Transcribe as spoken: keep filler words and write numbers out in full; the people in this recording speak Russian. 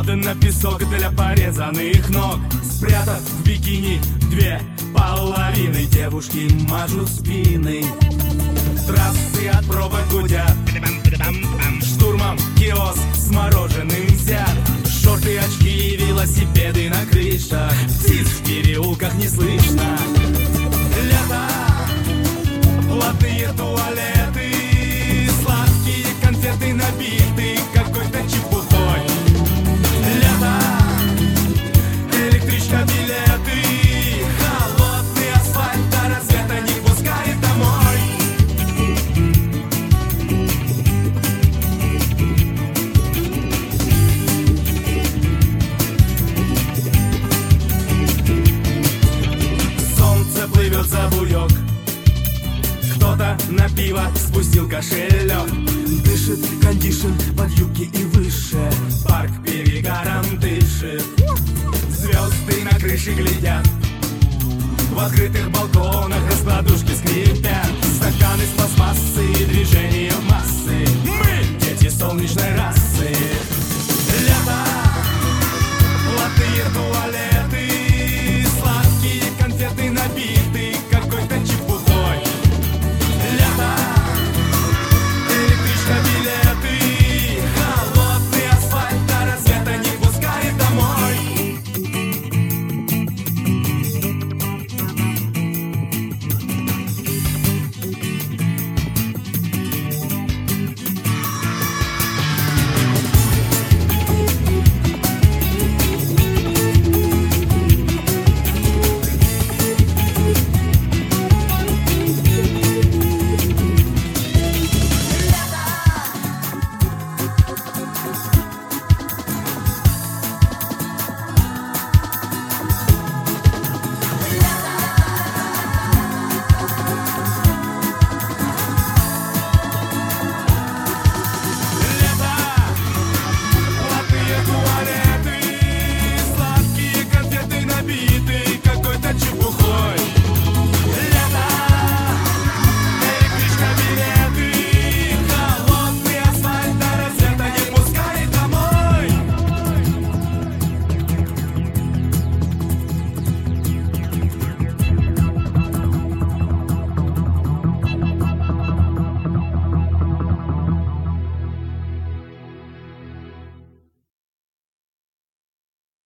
на песок для порезанных ног. Спрятав в бикини две половины, девушки мажут спины. Трассы от пробок гудят, штурмом киоск с мороженым взят. Шорты, очки, велосипеды на крышах, птиц в переулках не слышно. Лето, платные туалеты, сладкие конфеты набиты какой-то чепухой. Лето, электричка, билеты, холодный асфальт до рассвета не пускает домой. Плывет за буёк, кто-то на пиво спустил кошелек. Дышит кондишн под юбки и выше, парк перегаром дышит. Звезды на крыше глядят, в открытых балконах раскладушки скрипят. Стаканы с пластмассы и движение массы, мы дети солнечной расы. Лето,